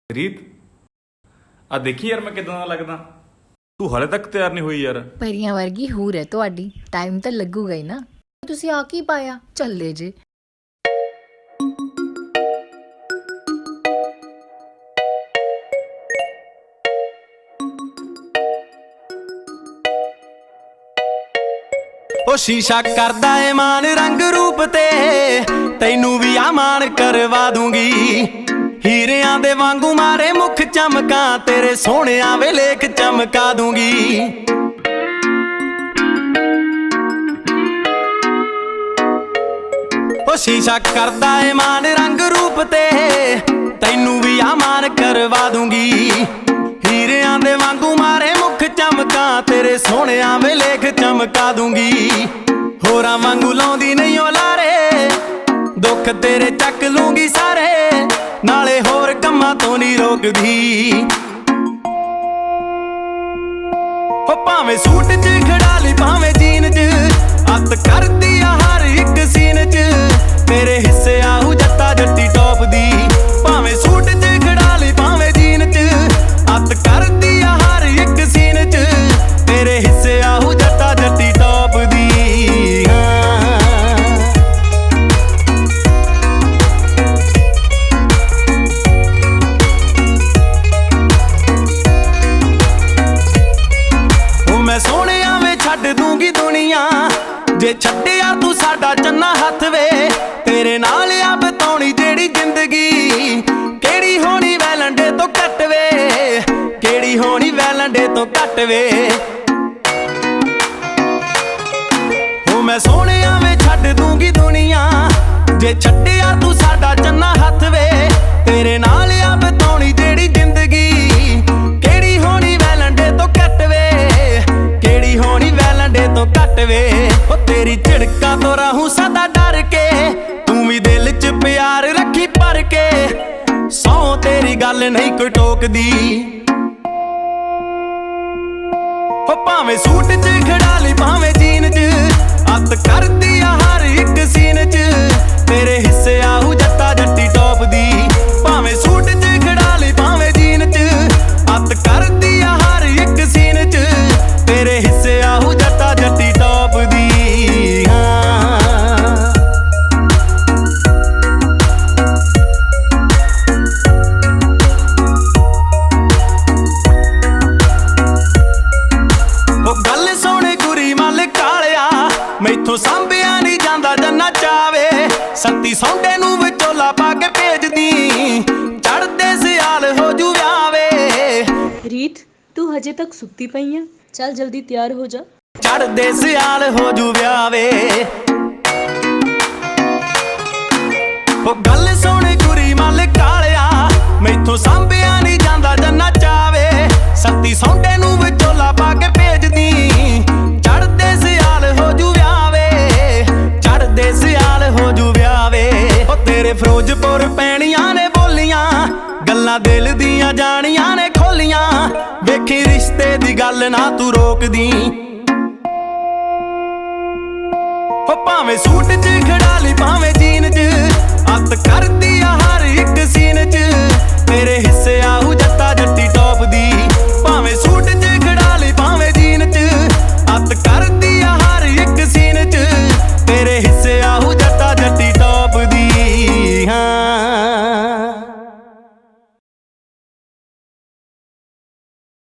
ਰੀਤ ਆ ਦੇਖੀ ਯਾਰ ਮੈਂ ਕਿਦਾਂ ਦਾ ਲੱਗਦਾ। ਤੂੰ ਹਾਲੇ ਤੱਕ ਤਿਆਰ ਨਹੀਂ ਹੋਈ ਯਾਰ। ਪਰੀਆਂ ਵਰਗੀ ਹੂਰ ਹੈ ਤੁਹਾਡੀ, ਟਾਈਮ ਤਾਂ ਲੱਗੂਗਾ ਹੀ ਨਾ। ਤੁਸੀਂ ਆ ਕੀ ਪਾਇਆ, ਚੱਲੇ ਜੇ। ਉਹ ਸ਼ੀਸ਼ਾ ਕਰਦਾ ਏ ਮਾਨ ਰੰਗ ਰੂਪ ਤੇ, ਤੈਨੂੰ ਵੀ ਆ ਮਾਨ ਕਰਵਾ ਦੂੰਗੀ। ਹੀਰਿਆਂ ਦੇ ਵਾਂਗੂ ਮਾਰੇ ਮੁਖ ਚਮਕਾਂ, ਤੇਰੇ ਸੋਹਣਿਆਂ ਵੇ ਲੇਖ ਚਮਕਾ ਦੂੰਗੀ। ਉਹ ਸ਼ੀਸ਼ਾ ਕਰਦਾ ਏ ਮਾਨ ਰੰਗ ਰੂਪ ਤੇ, ਤੈਨੂੰ ਵੀ ਆ ਮਾਨ ਕਰਵਾ ਦੂੰਗੀ। ਹੀਰਿਆਂ ਦੇ ਵਾਂਗੂ ਮਾਰੇ ਮੁਖ ਚਮਕਾਂ, ਤੇਰੇ ਸੋਹਣਿਆਂ ਵੇ ਲੇਖ ਚਮਕਾ ਦੂੰਗੀ। ਹੋਰਾਂ ਵਾਂਗੂ ਲਾਉਂਦੀ ਨਹੀਂ ਓ ਲਾਰੇ, ਦੁੱਖ ਤੇਰੇ ਚੱਕ ਲੂੰਗੀ ਸਾਰੇ, ਨਾਲੇ ਹੋਰ ਕੰਮਾਂ ਤੋਂ ਨਹੀਂ ਰੋਕਦੀ। ਹੋ ਭਾਵੇਂ ਸੂਟ 'ਚ ਖੜਾ ਲਈ ਭਾਵੇਂ ਜੀਨ 'ਚ, ਅੱਤ ਕਰਦੀ ਆ ਹਰ ਇੱਕ ਸੀਨ 'ਚ, ਤੇਰੇ ਹਿੱਸੇ ਆਹੂ ਜੱਟਾ ਜੱਟੀ ਟੌਪ ਦੀ। ਭਾਵੇਂ ਸੂਟ 'ਚ ਖੜਾ ਲਈ ਭਾਵੇਂ ਜੀਨ 'ਚ, ਅੱਤ ਕਰਦੀ ਆ ਹਰ ਇੱਕ ਸੀਨ 'ਚ, ਤੇਰੇ ਹਿੱਸੇ ਆਹੂ ਜੱਟਾ ਜੱਟੀ ਟੌਪ ਦੀ। ਮੈਂ ਸੋਹਣਿਆਂ ਵੇ ਛੱਡ ਦੂੰਗੀ ਦੁਨੀਆ, ਜੇ ਛੱਡਿਆ ਤੂੰ ਸਾਡਾ ਚੰਨਾ ਹੱਥ ਵੇ। ਤੇਰੇ ਨਾਲ ਆ ਬਤਾਉਣੀ ਜਿਹੜੀ ਜ਼ਿੰਦਗੀ, ਕਿਹੜੀ ਹੋਣੀ ਵੈਲੰਡੇ ਤੋਂ ਘੱਟ ਵੇ, ਕਿਹੜੀ ਹੋਣੀ ਵੈਲੰਡੇ ਤੋਂ ਘੱਟ ਵੇ। ਹੋ ਮੈਂ ਸੋਹਣਿਆਂ ਵੇ ਛੱਡ ਦੂੰਗੀ ਦੁਨੀਆ, ਜੇ ਛੱਡਿਆ ਤੂੰ ਸਾਡਾ ਚੰਨਾ ਹੱਥ ਵੇ। ਤੇਰੇ ਨਾਲ ਆ ਬਤਾਉਣੀ ਜਿਹੜੀ ਜ਼ਿੰਦਗੀ, ਕਿਹੜੀ ਹੋਣੀ ਵੈਲੰਡੇ ਤੋਂ ਘੱਟ ਵੇ, ਕਿਹੜੀ ਹੋਣੀ ਵੈਲੰਡੇ ਤੋਂ ਘੱਟ ਵੇ। ਉਹ ਤੇਰੀ ਝਿੜਕਾਂ ਤੋਂ ਰਹੂੰ ਸਦਾ ਡਰ ਕੇ, ਤੂੰ ਵੀ ਦਿਲ 'ਚ ਪਿਆਰ ਰੱਖੀ ਭਰ ਕੇ, ਸਹੁੰ ਤੇਰੀ ਗੱਲ ਨਹੀਂ ਕੋਈ ਟੋਕਦੀ। ਹੋ ਭਾਵੇਂ ਸੂਟ 'ਚ ਖੜਾ ਲਈ ਭਾਵੇਂ ਜੀਨ 'ਚ, ਅੱਤ ਕਰਦੀ ਆ ਹਰ ਇੱਕ ਸੀਨ 'ਚ, ਤੇਰੇ ਹਿੱਸੇ ਆਹੂ ਜੱਟਾ ਜੱਟੀ ਟੌਪ ਦੀ। ਭਾਵੇਂ ਸੂਟ 'ਚ ਖੜਾ ਲਈ ਭਾਵੇਂ ਜੀਨ 'ਚ, ਅੱਤ ਕਰਦੀ ਆ ਹਰ ਇੱਕ ਸੀਨ 'ਚ, ਤੇਰੇ ਹਿੱਸੇ ਆਹੂ ਜੱਟਾ ਜੱਟੀ ਟੌਪ ਦੀ। ਉਹ ਗੱਲ ਸੋਹਣੇ ਗੁਰੀ ਮੱਲ ਕਾਲਿਆ, ਮੈਥੋਂ ਸਾਂਭਿਆ ਨਹੀਂ ਜਾਂਦਾ ਜੰਨਾ ਚਾਵੇ। ਸੱਤੀ ਸੌਂਡੇ ਨੂੰ ਵਿਚੋਲਾ ਪਾ ਕੇ ਭੇਜਦੀ, ਚੜ੍ਹਦੇ ਸਿਆਲ ਹੋ ਜੂ ਵਿਆਵੇ। ਰੀਤ ਤੂੰ ਹਜੇ ਤੱਕ ਸੁੱਤੀ ਪਈ ਆ, ਚੱਲ ਜਲਦੀ ਤਿਆਰ ਹੋ ਜਾ। ਚੜ੍ਹਦੇ ਸਿਆਲ ਹੋ ਜੂ ਵਿਆਵੇ। ਉਹ ਗੱਲ ਸੋਹਣੇ ਗੁਰੀ ਮੱਲ ਕਾਲਿਆ, ਮੈਥੋਂ ਸਾਂਭਿਆ ਨਹੀਂ ਜਾਂਦਾ ਜੰਨਾ ਚਾਵੇ। ਸੱਤੀ ਸੌਂਡੇ ਨੂੰ ਵਿਚੋਲਾ ਪਾ ਕੇ ਭੇਜਦੀ, ਚੜ੍ਹਦੇ ਸਿਆਲ ਹੋ ਜੂ ਵਿਆਵੇ, ਚੜ੍ਹਦੇ ਸਿਆਲ ਹੋ ਜੂ ਵਿਆਵੇ। ਉਹ ਤੇਰੇ ਫਿਰੋਜ਼ਪੁਰ ਪੈਣੀਆਂ ਨੇ ਬੋਲੀਆਂ, ਗੱਲਾਂ ਦਿਲ ਦੀਆਂ ਜਾਣੀਆਂ ਨੇ ਖੋਲੀਆਂ। ਵੇਖੀ ਰਿਸ਼ਤੇ ਦੀ ਗੱਲ ਨਾ ਤੂੰ ਰੋਕਦੀ। ਹੋ ਭਾਵੇਂ ਸੂਟ 'ਚ ਖੜਾ ਲਈ ਭਾਵੇਂ ਜੀਨ 'ਚ,